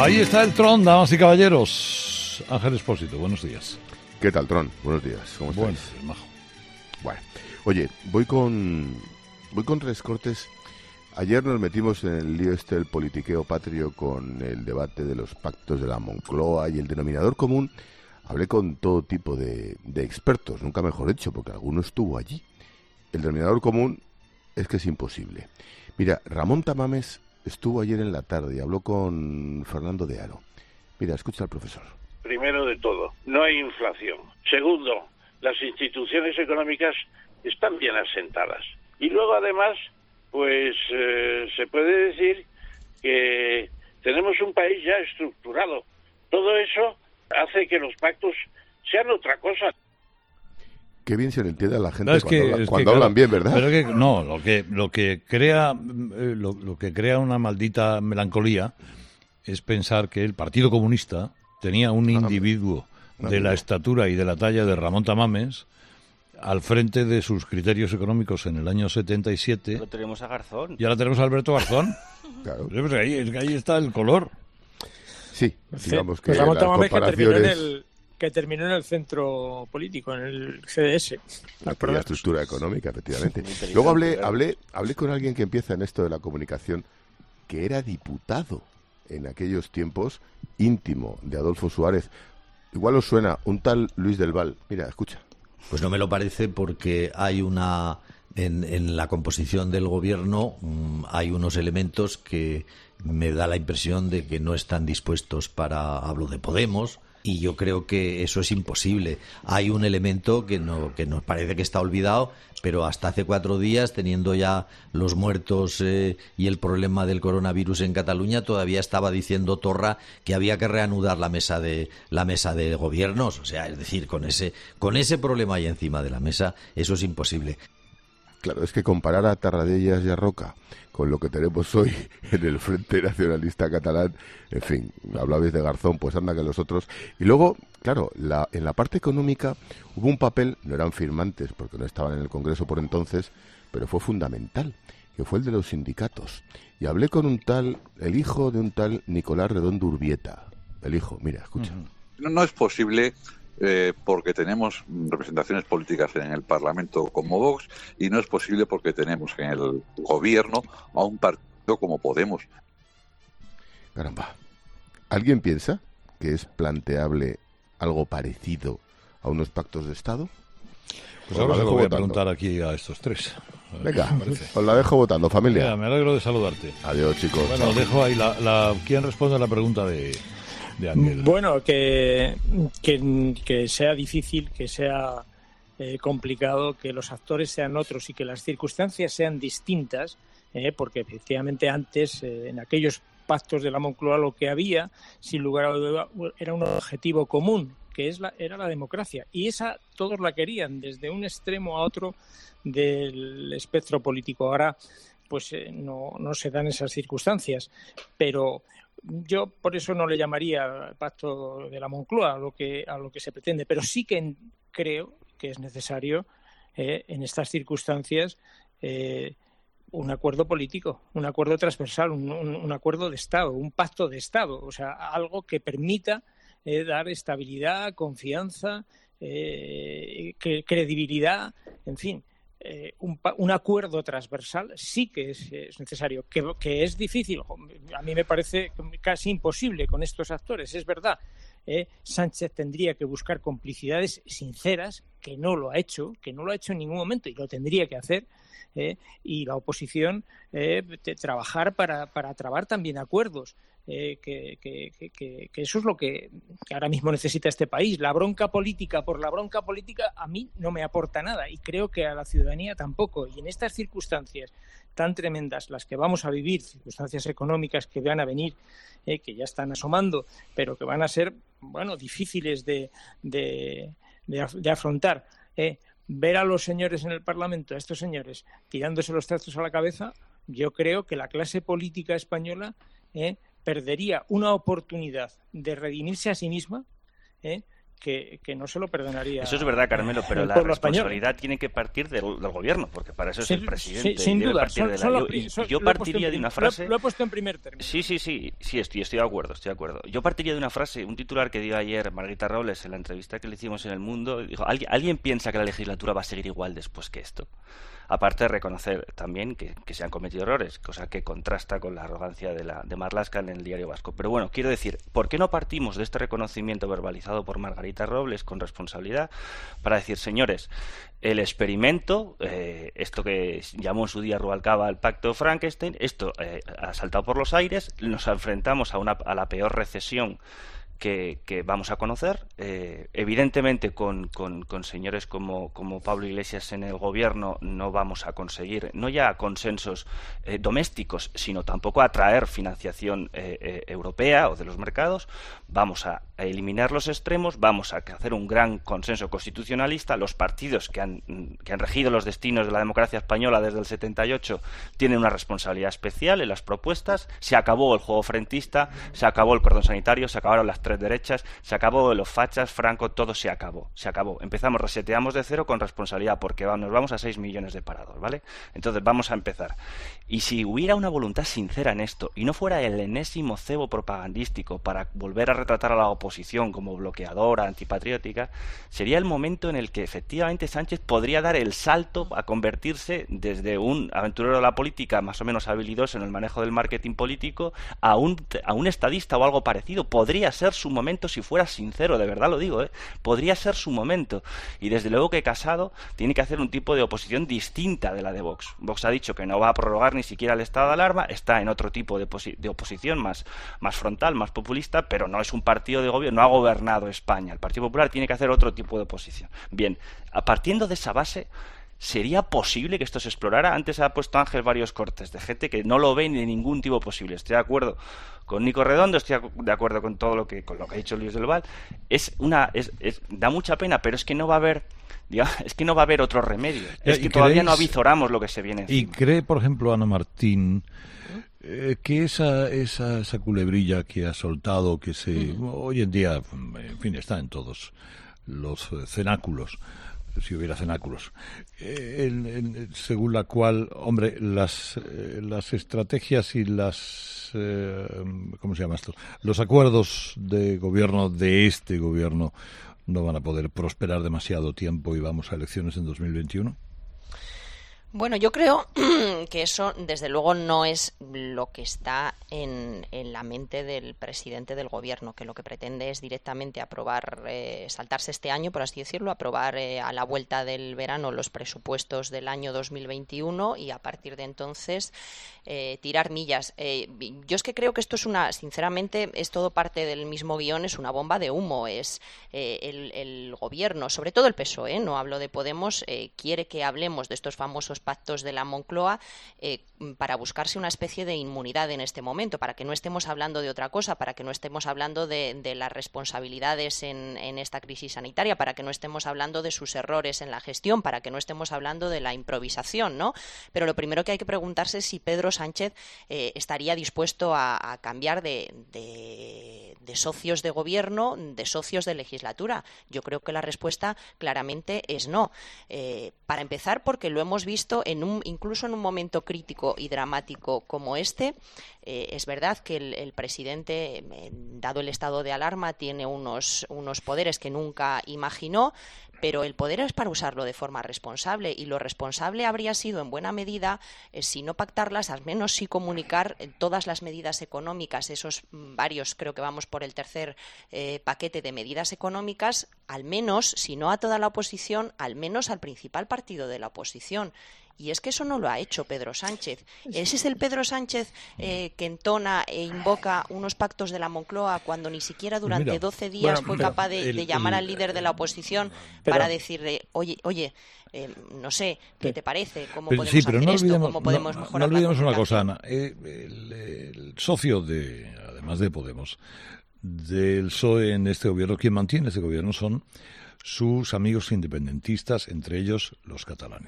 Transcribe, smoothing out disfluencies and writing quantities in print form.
Ahí está el Tron, damas y caballeros. Ángel Expósito, buenos días. ¿Qué tal, Tron? Buenos días, ¿cómo estáis? Bueno, majo. Bueno, oye, voy con Tres Cortes. Ayer nos metimos en el lío del politiqueo patrio con el debate de los pactos de la Moncloa y el denominador común. Hablé con todo tipo de expertos, nunca mejor dicho, porque alguno estuvo allí. El denominador común es que es imposible. Mira, Ramón Tamames estuvo ayer en la tarde y habló con Fernando de Haro. Mira, escucha al profesor. Primero de todo, no hay inflación. Segundo, las instituciones económicas están bien asentadas. Y luego, además, pues se puede decir que tenemos un país ya estructurado. Todo eso hace que los pactos sean otra cosa. Qué bien se le entiende a la gente cuando hablan bien, ¿verdad? Pero que no, lo que crea una maldita melancolía es pensar que el Partido Comunista tenía un individuo de la estatura y de la talla de Ramón Tamames al frente de sus criterios económicos en el año 77. Pero tenemos a Garzón. Y ahora tenemos a Alberto Garzón. Claro. Pues ahí está el color. Sí, digamos que Ramón las Tamames comparaciones... que terminó en el centro político, en el CDS. La estructura económica, efectivamente. Luego hablé con alguien que empieza en esto de la comunicación, que era diputado en aquellos tiempos, íntimo de Adolfo Suárez. Igual os suena, un tal Luis del Val. Mira, escucha. Pues no me lo parece, porque hay en la composición del gobierno hay unos elementos que me da la impresión de que no están dispuestos hablo de Podemos, y yo creo que eso es imposible. Hay un elemento que nos parece que está olvidado, pero hasta hace 4 días, teniendo ya los muertos y el problema del coronavirus en Cataluña, todavía estaba diciendo Torra que había que reanudar la mesa de gobiernos. O sea, es decir, con ese problema ahí encima de la mesa, eso es imposible. Claro, es que comparar a Tarradellas y a Roca con lo que tenemos hoy en el Frente Nacionalista Catalán, en fin, hablabais de Garzón, pues anda que los otros. Y luego, claro, en la parte económica hubo un papel, no eran firmantes porque no estaban en el Congreso por entonces, pero fue fundamental, que fue el de los sindicatos. Y hablé con el hijo de un tal Nicolás Redondo Urbieta. El hijo, mira, escucha. No es posible... porque tenemos representaciones políticas en el Parlamento como Vox, y no es posible porque tenemos en el gobierno a un partido como Podemos. Caramba, ¿alguien piensa que es planteable algo parecido a unos pactos de Estado? Pues ahora se lo voy a preguntar aquí a estos tres. Venga, os la dejo votando, familia. Mira, me alegro de saludarte. Adiós, chicos. Bueno, dejo ahí ¿quién responde a la pregunta de Ángel? Bueno, que sea difícil, que sea complicado, que los actores sean otros y que las circunstancias sean distintas, porque efectivamente antes, en aquellos pactos de la Moncloa, lo que había, sin lugar a duda, era un objetivo común, que era la democracia. Y esa todos la querían, desde un extremo a otro del espectro político. Ahora, pues no se dan esas circunstancias, pero... Yo por eso no le llamaría pacto de la Moncloa a lo que se pretende, pero sí que creo que es necesario en estas circunstancias un acuerdo político, un acuerdo transversal, un acuerdo de Estado, un pacto de Estado, o sea, algo que permita dar estabilidad, confianza, credibilidad, en fin. Un acuerdo transversal sí que es necesario, que es difícil. A mí me parece casi imposible con estos actores, es verdad. Sánchez tendría que buscar complicidades sinceras, que no lo ha hecho en ningún momento, y lo tendría que hacer, y la oposición trabajar para trabar también acuerdos. Que eso es lo que ahora mismo necesita este país. La bronca política por la bronca política a mí no me aporta nada, y creo que a la ciudadanía tampoco. Y en estas circunstancias tan tremendas, las que vamos a vivir, circunstancias económicas que van a venir, que ya están asomando, pero que van a ser difíciles de afrontar, ver a los señores en el Parlamento, a estos señores tirándose los trastos a la cabeza, yo creo que la clase política española perdería una oportunidad de redimirse a sí misma, que no se lo perdonaría. Eso es verdad, Carmelo, pero la responsabilidad tiene que partir del gobierno, porque para eso es el presidente. Sin duda. Yo partiría de una frase... Lo he puesto en primer término. Sí, estoy de acuerdo. Yo partiría de una frase, un titular que dio ayer Margarita Robles en la entrevista que le hicimos en El Mundo, dijo, ¿alguien piensa que la legislatura va a seguir igual después que esto? Aparte de reconocer también que se han cometido errores, cosa que contrasta con la arrogancia de Marlaska en el Diario Vasco. Pero bueno, quiero decir, ¿por qué no partimos de este reconocimiento verbalizado por Margarita Robles con responsabilidad para decir, señores, el experimento, esto que llamó en su día Rubalcaba el Pacto Frankenstein, esto ha saltado por los aires, nos enfrentamos a la peor recesión que vamos a conocer, evidentemente con señores como Pablo Iglesias en el gobierno no vamos a conseguir no ya consensos domésticos, sino tampoco atraer financiación europea o de los mercados. Vamos a eliminar los extremos, vamos a hacer un gran consenso constitucionalista. Los partidos que han regido los destinos de la democracia española desde el 78 tienen una responsabilidad especial en las propuestas. Se acabó el juego frentista, se acabó el cordón sanitario, se acabaron las tres derechas, se acabó los fachas, Franco, todo se acabó. Empezamos, reseteamos de cero con responsabilidad, porque nos vamos a 6 millones de parados, ¿vale? Entonces vamos a empezar. Y si hubiera una voluntad sincera en esto, y no fuera el enésimo cebo propagandístico para volver a retratar a la oposición como bloqueadora, antipatriótica, sería el momento en el que efectivamente Sánchez podría dar el salto a convertirse desde un aventurero de la política más o menos habilidoso en el manejo del marketing político a un estadista o algo parecido. Podría ser su momento si fuera sincero, de verdad lo digo, podría ser su momento. Y desde luego que Casado tiene que hacer un tipo de oposición distinta de la de Vox. Vox ha dicho que no va a prorrogar ni siquiera el estado de alarma, está en otro tipo de oposición más frontal, más populista, pero no es un partido de gobierno, no ha gobernado España. El Partido Popular tiene que hacer otro tipo de oposición. Bien, partiendo de esa base, ¿sería posible que esto se explorara? Antes ha puesto Ángel varios cortes de gente que no lo ve de ningún tipo posible. Estoy de acuerdo con Nico Redondo, estoy de acuerdo con todo lo que ha dicho Luis del Val. Da mucha pena, pero es que no va a haber otro remedio. Es que todavía no avizoramos lo que se viene encima. ¿Y cree, por ejemplo, Ana Martín, que esa culebrilla que ha soltado, que hoy en día, en fin, está en todos los cenáculos, si hubiera cenáculos, según la cual, hombre, las estrategias y ¿cómo se llama esto? Los acuerdos de gobierno de este gobierno no van a poder prosperar demasiado tiempo y vamos a elecciones en 2021. Bueno, yo creo que eso, desde luego, no es lo que está en la mente del presidente del gobierno, que lo que pretende es directamente aprobar, saltarse este año, por así decirlo, aprobar a la vuelta del verano los presupuestos del año 2021 y a partir de entonces tirar millas. Yo es que creo que esto es sinceramente, es todo parte del mismo guión, es una bomba de humo. Es el gobierno, sobre todo el PSOE, no hablo de Podemos, quiere que hablemos de estos famosos pactos de la Moncloa para buscarse una especie de inmunidad en este momento, para que no estemos hablando de otra cosa, para que no estemos hablando de las responsabilidades en esta crisis sanitaria, para que no estemos hablando de sus errores en la gestión, para que no estemos hablando de la improvisación, ¿no? Pero lo primero que hay que preguntarse es si Pedro Sánchez estaría dispuesto a cambiar de socios de gobierno, de socios de legislatura. Yo creo que la respuesta claramente es no. Para empezar, porque lo hemos visto incluso en un momento crítico y dramático como este. Es verdad que el presidente, dado el estado de alarma, tiene unos poderes que nunca imaginó, pero el poder es para usarlo de forma responsable, y lo responsable habría sido, en buena medida, si no pactarlas, al menos sí comunicar todas las medidas económicas, esos varios, creo que vamos por el tercer paquete de medidas económicas, al menos, si no a toda la oposición, al menos al principal partido de la oposición. Y es que eso no lo ha hecho Pedro Sánchez. Ese es el Pedro Sánchez que entona e invoca unos pactos de la Moncloa cuando ni siquiera durante 12 días fue capaz de llamar al líder de la oposición para decirle, oye, no sé, ¿qué te parece? ¿Cómo podemos hacer esto? ¿Cómo podemos mejorar? No olvidemos una cosa, Ana. El socio además de Podemos, del PSOE en este gobierno, quien mantiene este gobierno son sus amigos independentistas, entre ellos los catalanes.